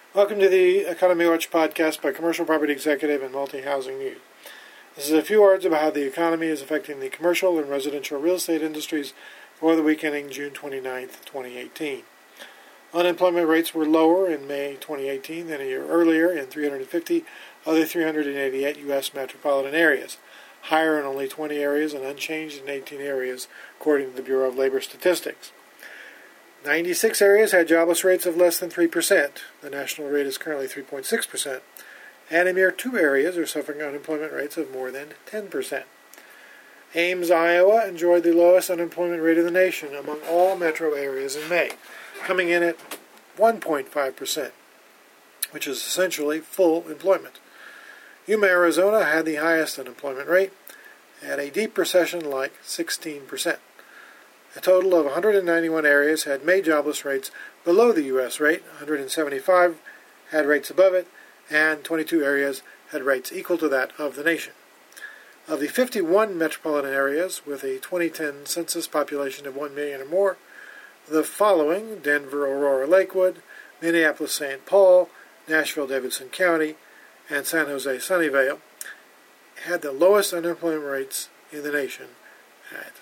Welcome to the Economy Watch podcast by Commercial Property Executive and Multi-Housing News. This is a few words about how the economy is affecting the commercial and residential real estate industries for the week ending June 29, 2018. Unemployment rates were lower in May 2018 than a year earlier in 350 of the 388 U.S. metropolitan areas, higher in only 20 areas and unchanged in 18 areas, according to the Bureau of Labor Statistics. 96 areas had jobless rates of less than 3%. The national rate is currently 3.6%. And a mere 2 areas are suffering unemployment rates of more than 10%. Ames, Iowa enjoyed the lowest unemployment rate in the nation among all metro areas in May, coming in at 1.5%, which is essentially full employment. Yuma, Arizona had the highest unemployment rate at a deep recession-like 16%. A total of 191 areas had May jobless rates below the U.S. rate, 175 had rates above it, and 22 areas had rates equal to that of the nation. Of the 51 metropolitan areas with a 2010 census population of 1 million or more, the following: Denver, Aurora, Lakewood, Minneapolis-St. Paul, Nashville-Davidson County, and San Jose Sunnyvale, had the lowest unemployment rates in the nation at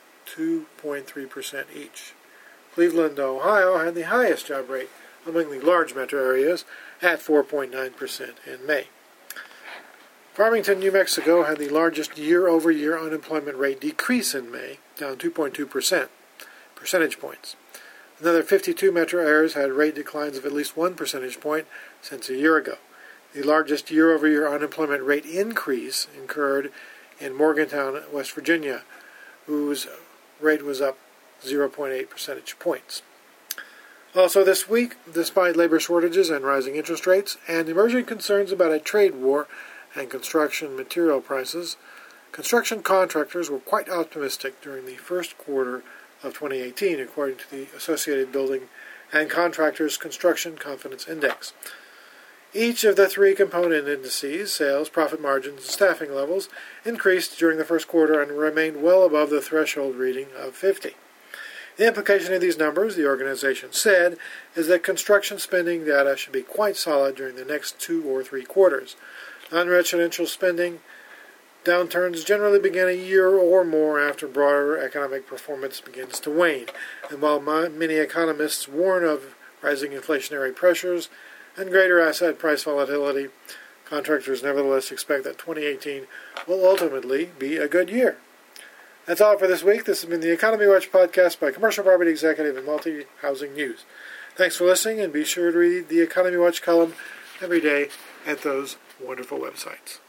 2.3% each. Cleveland, Ohio had the highest job rate among the large metro areas at 4.9% in May. Farmington, New Mexico had the largest year-over-year unemployment rate decrease in May, down 2.2% percentage points. Another 52 metro areas had rate declines of at least 1 percentage point since a year ago. The largest year-over-year unemployment rate increase occurred in Morgantown, West Virginia, whose rate was up 0.8 percentage points. Also this week, despite labor shortages and rising interest rates and emerging concerns about a trade war and construction material prices, construction contractors were quite optimistic during the first quarter of 2018, according to the Associated Building and Contractors Construction Confidence Index. Each of the 3 component indices, sales, profit margins, and staffing levels, increased during the first quarter and remained well above the threshold reading of 50. The implication of these numbers, the organization said, is that construction spending data should be quite solid during the next 2 or 3 quarters. Non-residential spending downturns generally begin a year or more after broader economic performance begins to wane, and while many economists warn of rising inflationary pressures and greater asset price volatility, contractors nevertheless expect that 2018 will ultimately be a good year. That's all for this week. This has been the Economy Watch podcast by Commercial Property Executive and Multi-Housing News. Thanks for listening, and be sure to read the Economy Watch column every day at those wonderful websites.